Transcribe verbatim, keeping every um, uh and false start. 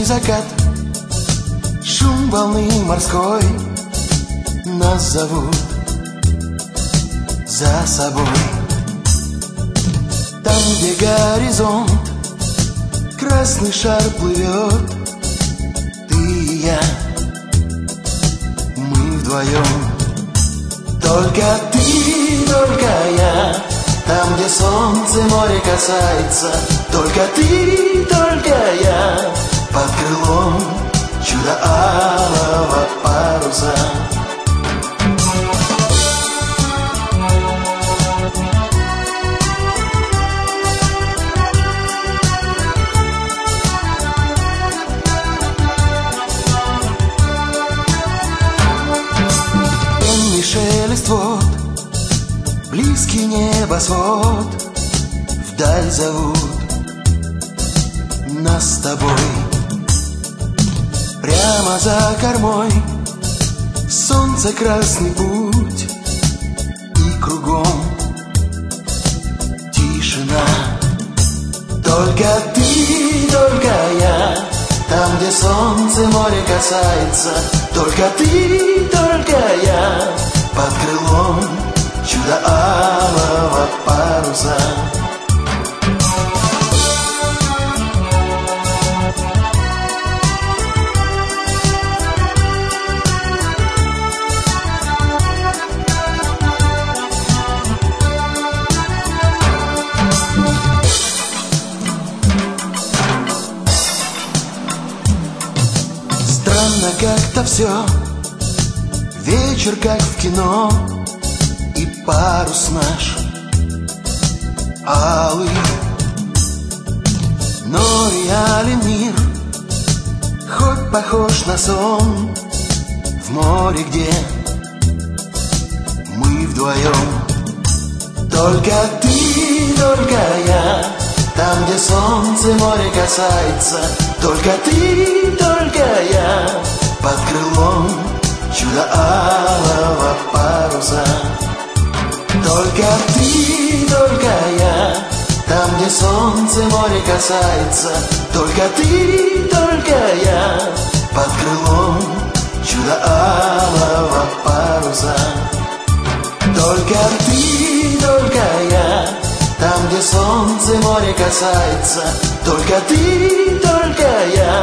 закат, шум волны морской нас зовут за собой. Там, где горизонт, красный шар плывет, ты и я, мы вдвоем. Только ты, только я, там, где солнце море касается, только ты, только я, под крылом чудо алого паруса. Пенный шелест вод, близкий небосвод, вдаль зовут нас с тобой. Прямо за кормой солнце, красный путь, и кругом тишина. Только ты, только я, там, где солнце море касается, только ты, только я, под крылом чудо алого паруса. Странно как-то все, вечер как в кино, и парус наш алый, но реален мир, хоть похож на сон, в море, где мы вдвоем. Только ты, только я, там, где солнце море касается, только ты, только я, под крылом чудо алого паруса. Только ты, только я, там, где солнце море касается, только ты, только я, под крылом чудо алого паруса. Только ты, только я, там, где солнце море касается, только ты, только я,